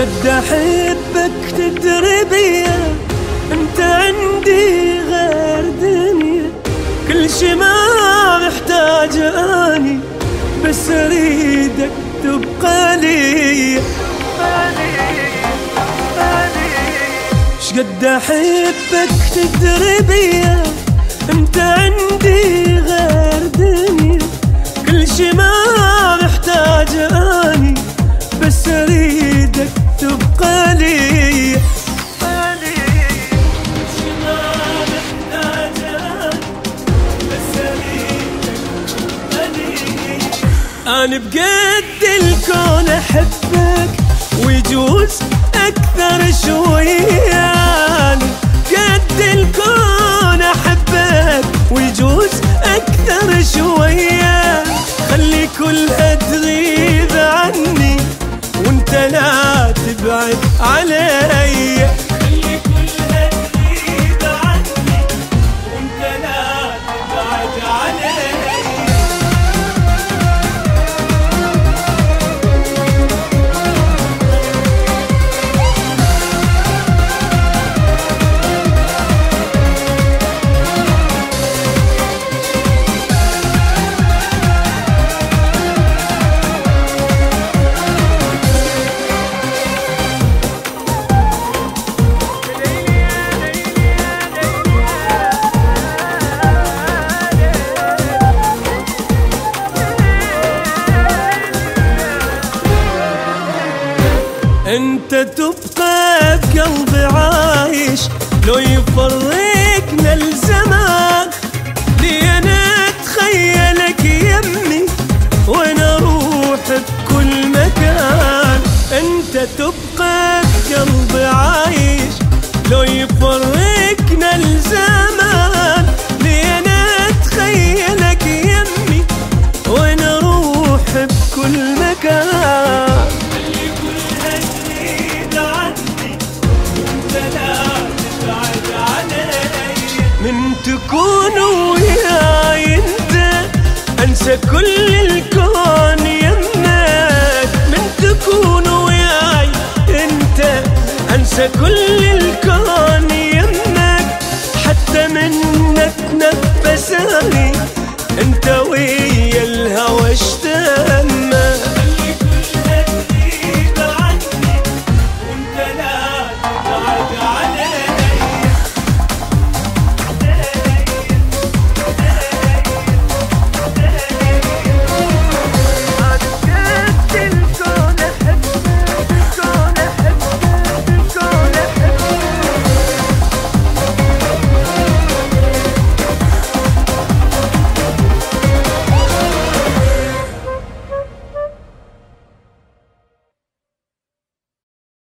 شقد احبك تدري بيا، انت عندي غير دنيا، كل شي ما محتاج اني، بس اريدك تبقى لي. شقد احبك تدري بيا، انت عندي غير دنيا، كل شي ما محتاج اني، بس اريدك تبقى لي. أنا بقد الكون أحبك، ويجوز أكثر شوية. أنا بقد الكون أحبك، ويجوز أكثر شوية. خلي كلها تغيب عني، وانت لا تبعد علي. خلي كلها تغيب عني، وانت لا تبعد علي. انت تبقى بقلبي عايش، لو يفرقنا الزمان. لي انا اتخيلك يمي، وانا اروح بكل مكان. انت تبقى بقلبي عايش، لو يفرقنا الزمان. لي انا اتخيلك يمي، وانا اروح بكل مكان. من تكون وياي انت انسى كل الكون يمك. من تكون وياي انت انسى كل الكون يمك، حتى منك نفساني انت ويا الهوى اشتاني.